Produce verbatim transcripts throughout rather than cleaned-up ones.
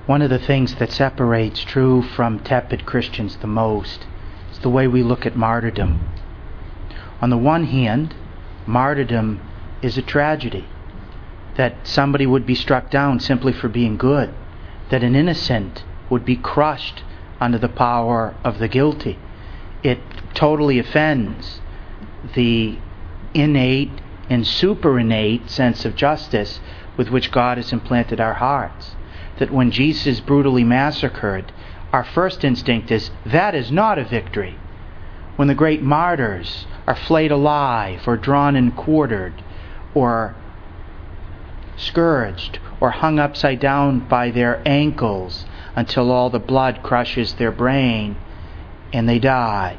One of the things that separates true from tepid Christians the most is the way we look at martyrdom. On the one hand, martyrdom is a tragedy. That somebody would be struck down simply for being good. That an innocent would be crushed under the power of the guilty. It totally offends the innate and super innate sense of justice with which God has implanted our hearts. That when Jesus is brutally massacred, our first instinct is, that is not a victory. When the great martyrs are flayed alive or drawn and quartered or scourged or hung upside down by their ankles until all the blood crushes their brain and they die,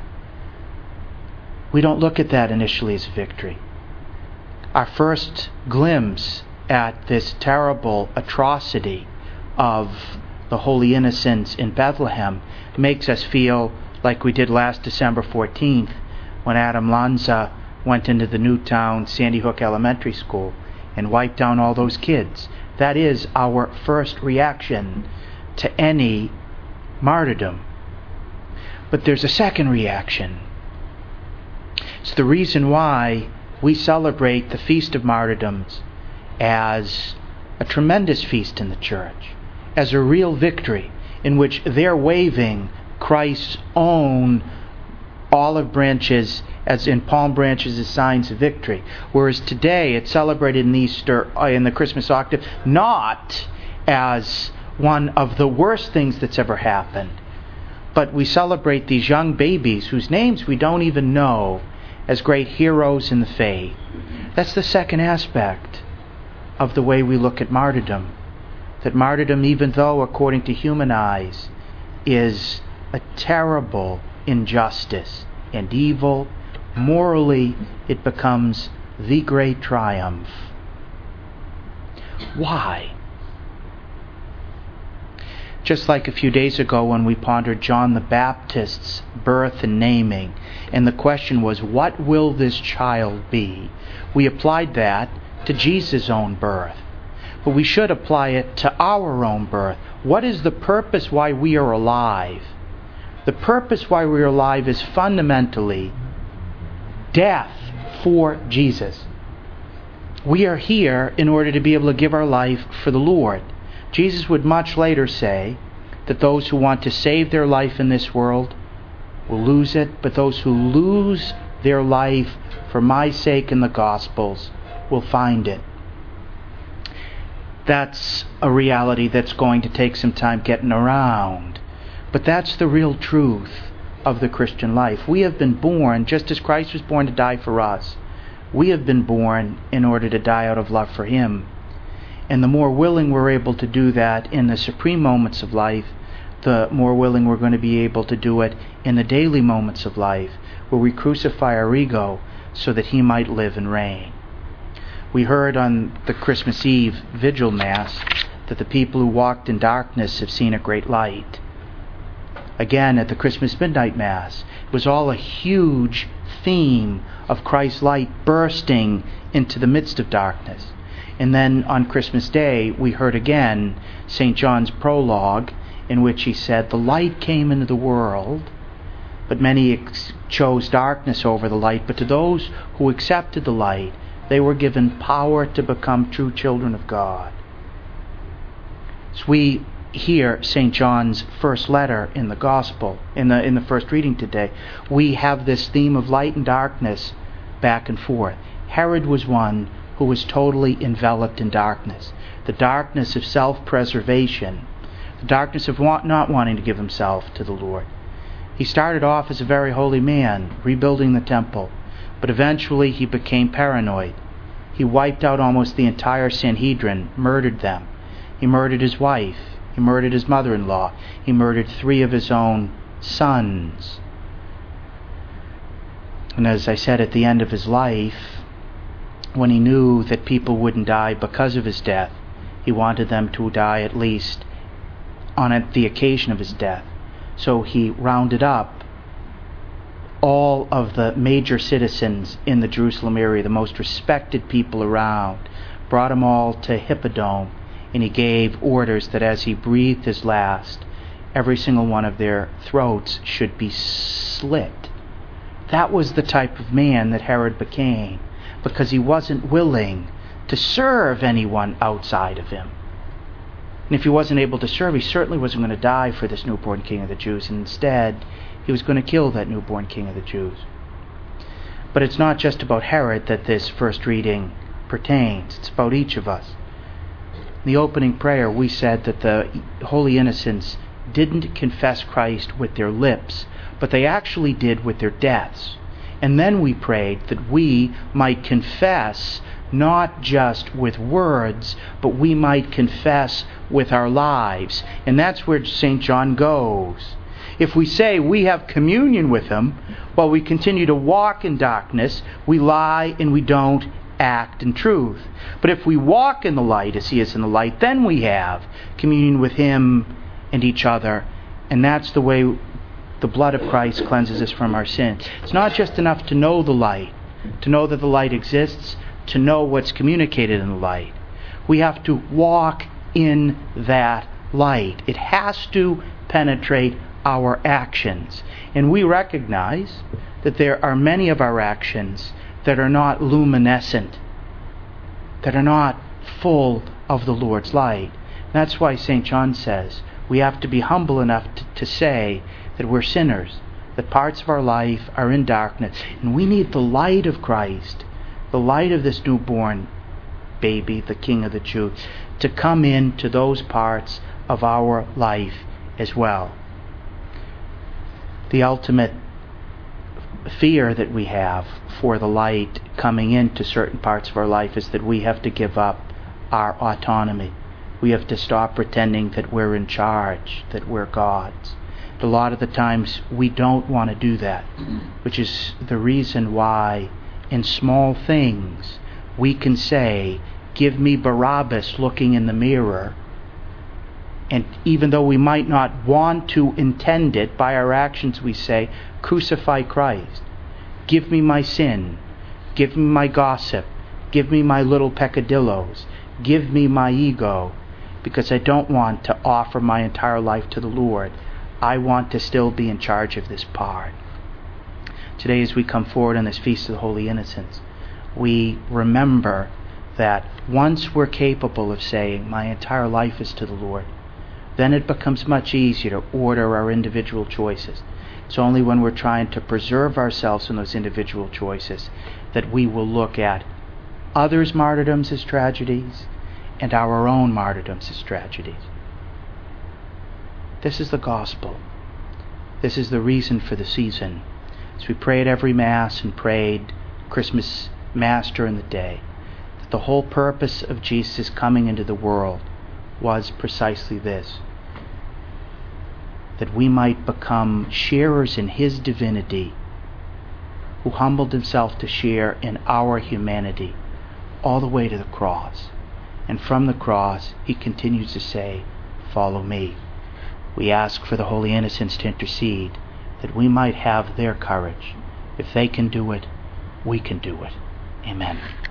we don't look at that initially as a victory. Our first glimpse at this terrible atrocity of the holy innocents in Bethlehem makes us feel like we did last December fourteenth when Adam Lanza went into the Newtown Sandy Hook Elementary School and wiped down all those kids. That is our first reaction to any martyrdom. But there's a second reaction. It's the reason why we celebrate the Feast of Martyrdoms as a tremendous feast in the church, as a real victory in which they're waving Christ's own olive branches as in palm branches as signs of victory. Whereas today it's celebrated in Easter, uh, in the Christmas octave, not as one of the worst things that's ever happened, but we celebrate these young babies whose names we don't even know as great heroes in the faith. That's the second aspect of the way we look at martyrdom. That martyrdom, even though according to human eyes, is a terrible injustice and evil, morally it becomes the great triumph. Why? Just like a few days ago when we pondered John the Baptist's birth and naming, and the question was, what will this child be? We applied that to Jesus' own birth. But we should apply it to our own birth. What is the purpose why we are alive? The purpose why we are alive is fundamentally death for Jesus. We are here in order to be able to give our life for the Lord. Jesus would much later say that those who want to save their life in this world will lose it, but those who lose their life for my sake in the Gospels will find it. That's a reality that's going to take some time getting around. But that's the real truth of the Christian life. We have been born, just as Christ was born to die for us, we have been born in order to die out of love for Him. And the more willing we're able to do that in the supreme moments of life, the more willing we're going to be able to do it in the daily moments of life, where we crucify our ego so that He might live and reign. We heard on the Christmas Eve Vigil Mass that the people who walked in darkness have seen a great light. Again, at the Christmas Midnight Mass, it was all a huge theme of Christ's light bursting into the midst of darkness. And then on Christmas Day, we heard again Saint John's prologue, in which he said, the light came into the world, but many ex- chose darkness over the light. But to those who accepted the light, they were given power to become true children of God. So we hear Saint John's first letter in the Gospel, in the in the first reading today. We have this theme of light and darkness back and forth. Herod was one who was totally enveloped in darkness. The darkness of self-preservation. The darkness of want, not wanting to give himself to the Lord. He started off as a very holy man, rebuilding the temple. But eventually he became paranoid. He wiped out almost the entire Sanhedrin, murdered them. He murdered his wife. He murdered his mother-in-law. He murdered three of his own sons. And as I said, at the end of his life, when he knew that people wouldn't die because of his death, he wanted them to die at least on the occasion of his death. So he rounded up all of the major citizens in the Jerusalem area, the most respected people around, brought them all to Hippodrome and he gave orders that as he breathed his last, every single one of their throats should be slit. That was the type of man that Herod became, because he wasn't willing to serve anyone outside of him. And if he wasn't able to serve, he certainly wasn't going to die for this newborn king of the Jews. And instead, he was going to kill that newborn king of the Jews. But it's not just about Herod that this first reading pertains. It's about each of us. In the opening prayer, we said that the holy innocents didn't confess Christ with their lips, but they actually did with their deaths. And then we prayed that we might confess not just with words, but we might confess with our lives. And that's where Saint John goes. If we say we have communion with him, while we continue to walk in darkness, we lie and we don't act in truth. But if we walk in the light as he is in the light, then we have communion with him and each other. And that's the way the blood of Christ cleanses us from our sins. It's not just enough to know the light, to know that the light exists, to know what's communicated in the light. We have to walk in that light. It has to penetrate our actions. And we recognize that there are many of our actions that are not luminescent, that are not full of the Lord's light. That's why Saint John says we have to be humble enough to, to say that we're sinners, that parts of our life are in darkness, and we need the light of Christ, the light of this newborn baby, the King of the Jews, to come into those parts of our life as well. The ultimate fear that we have for the light coming into certain parts of our life is that we have to give up our autonomy. We have to stop pretending that we're in charge, that we're gods. A lot of the times we don't want to do that, which is the reason why in small things we can say, "Give me Barabbas," looking in the mirror. And even though we might not want to intend it, by our actions we say, "Crucify Christ. Give me my sin. Give me my gossip. Give me my little peccadillos. Give me my ego, because I don't want to offer my entire life to the Lord. I want to still be in charge of this part." Today, as we come forward on this Feast of the Holy Innocents, we remember that once we're capable of saying, "My entire life is to the Lord," then it becomes much easier to order our individual choices. It's only when we're trying to preserve ourselves in those individual choices that we will look at others' martyrdoms as tragedies and our own martyrdoms as tragedies. This is the gospel. This is the reason for the season. As we pray at every Mass and prayed Christmas Mass during the day, that the whole purpose of Jesus coming into the world was precisely this: that we might become sharers in his divinity, who humbled himself to share in our humanity all the way to the cross. And from the cross, he continues to say, "Follow me." We ask for the holy innocents to intercede, that we might have their courage. If they can do it, we can do it. Amen.